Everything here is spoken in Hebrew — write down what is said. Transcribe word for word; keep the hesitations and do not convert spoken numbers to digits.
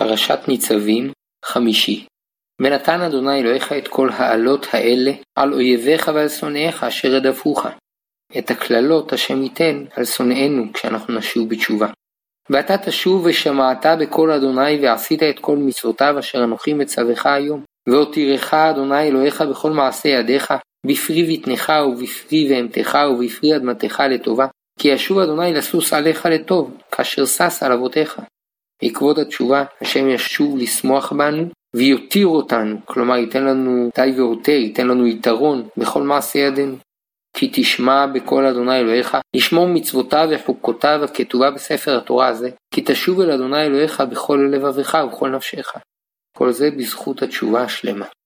פרשת ניצבים, חמישי. ונתן אדוני אלוהיך את כל העלות האלה על אויביך ועל שונאיך אשר רדפוך. את הכללות השם ייתן על שונאינו כשאנחנו נשוב בתשובה. ואתה תשוב ושמעת בקול אדוני ועשית את כל מצוותיו אשר אנוכי מצווך היום. והותירך אדוני אלוהיך בכל מעשה ידיך, בפרי בטנך ובפרי בהמתך ובפרי אדמתך לטובה. כי ישוב אדוני לסוס עליך לטוב, כאשר שש על אבותיך. בעקבות התשובה, השם ישוב לשמוח בנו, ויותיר אותנו, כלומר ייתן לנו די והותר, ייתן לנו יתרון בכל מעשה ידינו. כי תשמע בקול אדוני אלוהיך, לשמור מצוותיו וחוקותיו הכתובה בספר התורה הזה, כי תשוב אל אדוני אלוהיך בכל לבבך ובכל נפשך. כל זה בזכות התשובה השלמה.